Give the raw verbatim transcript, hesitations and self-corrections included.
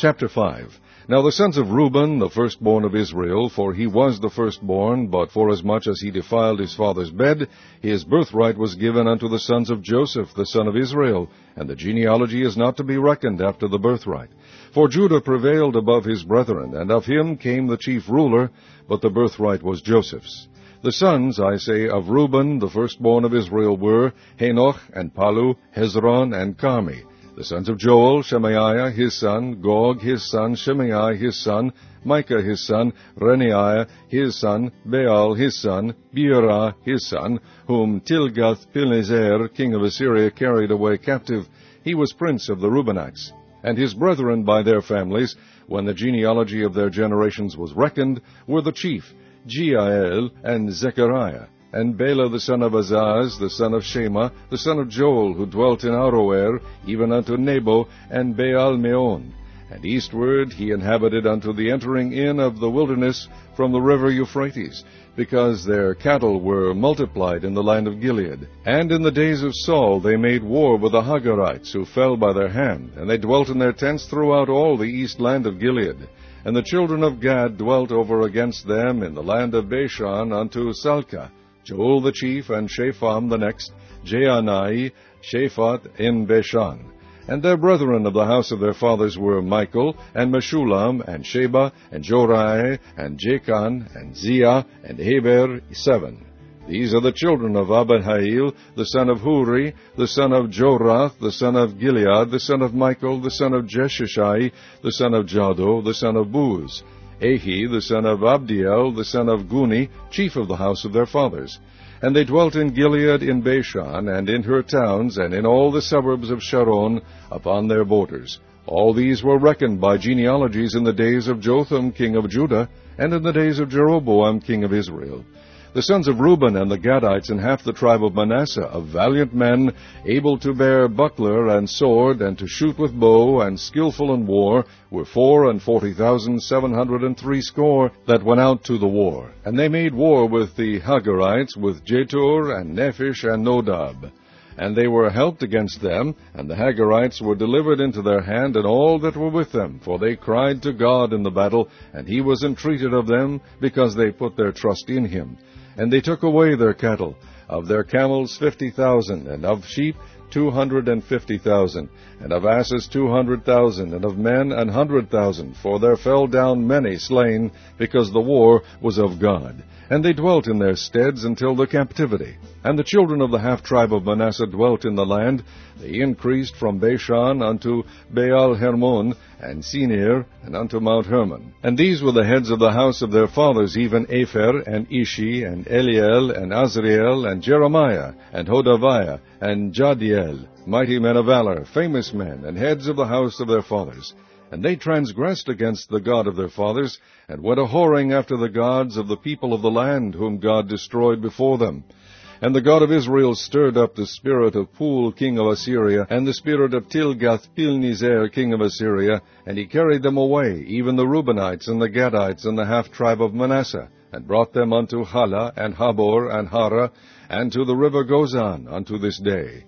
Chapter five. Now the sons of Reuben, the firstborn of Israel, for he was the firstborn, but forasmuch as he defiled his father's bed, his birthright was given unto the sons of Joseph, the son of Israel, and the genealogy is not to be reckoned after the birthright. For Judah prevailed above his brethren, and of him came the chief ruler, but the birthright was Joseph's. The sons, I say, of Reuben, the firstborn of Israel, were Henoch, and Palu, Hezron, and Carmi. The sons of Joel, Shemaiah his son, Gog his son, Shimei his son, Micah his son, Renaiah his son, Baal his son, Beerah his son, whom Tilgath-Pilneser, king of Assyria, carried away captive. He was prince of the Reubenites. And his brethren by their families, when the genealogy of their generations was reckoned, were the chief, Jeiel and Zechariah, and Bela the son of Azaz, the son of Shema, the son of Joel, who dwelt in Aroer, even unto Nebo and Baal-meon. And eastward he inhabited unto the entering in of the wilderness from the river Euphrates, because their cattle were multiplied in the land of Gilead. And in the days of Saul they made war with the Hagarites, who fell by their hand, and they dwelt in their tents throughout all the east land of Gilead. And the children of Gad dwelt over against them in the land of Bashan unto Salcah, Joel the chief, and Shapham the next, Jeanai, Shaphat in Bashan. And their brethren of the house of their fathers were Michael, and Meshulam, and Sheba, and Jorai, and Jachan, and Ziah, and Heber, seven. These are the children of Abihail, the son of Huri, the son of Jorath, the son of Gilead, the son of Michael, the son of Jeshishai, the son of Jado, the son of Buz. Ahi, the son of Abdiel, the son of Guni, chief of the house of their fathers. And they dwelt in Gilead in Bashan, and in her towns, and in all the suburbs of Sharon, upon their borders. All these were reckoned by genealogies in the days of Jotham king of Judah, and in the days of Jeroboam king of Israel. The sons of Reuben and the Gadites and half the tribe of Manasseh, of valiant men, able to bear buckler and sword, and to shoot with bow, and skillful in war, were four and forty thousand seven hundred and threescore that went out to the war. And they made war with the Hagarites, with Jetur, and Nephish, and Nodab. And they were helped against them, and the Hagarites were delivered into their hand, and all that were with them, for they cried to God in the battle, and he was entreated of them, because they put their trust in him. And they took away their cattle, of their camels fifty thousand, and of sheep two hundred and fifty thousand, and of asses two hundred thousand, and of men an hundred thousand, for there fell down many slain, because the war was of God. And they dwelt in their steads until the captivity. And the children of the half-tribe of Manasseh dwelt in the land. They increased from Bashan unto Baal-Hermon, and Sinir, and unto Mount Hermon. And these were the heads of the house of their fathers, even Epher, and Ishi, and Eliel, and Azriel, and Jeremiah, and Hodaviah, and Jadiel, mighty men of valor, famous men, and heads of the house of their fathers. And they transgressed against the God of their fathers, and went a-whoring after the gods of the people of the land, whom God destroyed before them. And the God of Israel stirred up the spirit of Pul, king of Assyria, and the spirit of Tilgath-Pilneser, king of Assyria, and he carried them away, even the Reubenites, and the Gadites, and the half-tribe of Manasseh, and brought them unto Hala, and Habor, and Hara, and to the river Gozan, unto this day.